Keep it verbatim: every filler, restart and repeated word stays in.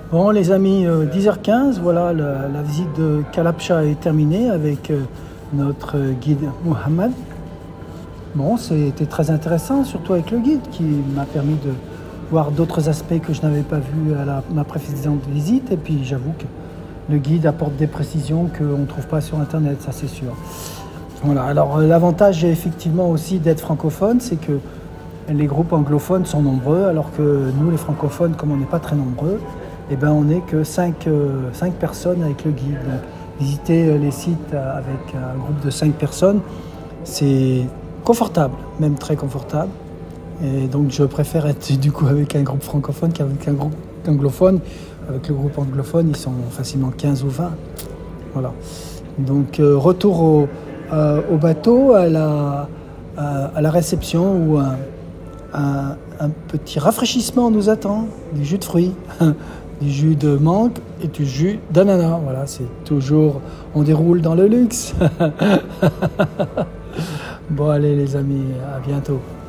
Bon les amis, euh, dix heures quinze, voilà, la, la visite de Kalabcha est terminée avec euh, notre guide Mohamed. Bon, c'était très intéressant, surtout avec le guide qui m'a permis de voir d'autres aspects que je n'avais pas vus à la, ma précédente visite. Et puis j'avoue que le guide apporte des précisions qu'on ne trouve pas sur Internet, ça c'est sûr. Voilà, alors euh, l'avantage effectivement aussi d'être francophone, c'est que les groupes anglophones sont nombreux, alors que nous les francophones, comme on n'est pas très nombreux, eh ben, on n'est que cinq personnes avec le guide. Donc, visiter les sites avec un groupe de cinq personnes, c'est confortable, même très confortable. Et donc je préfère être du coup avec un groupe francophone qu'avec un groupe anglophone. Avec le groupe anglophone, ils sont facilement quinze ou vingt. Voilà. Donc euh, retour au, euh, au bateau, à la, à, à la réception où un, un, un petit rafraîchissement nous attend, du jus de fruits. Du jus de mangue et du jus d'ananas. Voilà, c'est toujours... On déroule dans le luxe. Bon, allez les amis, à bientôt.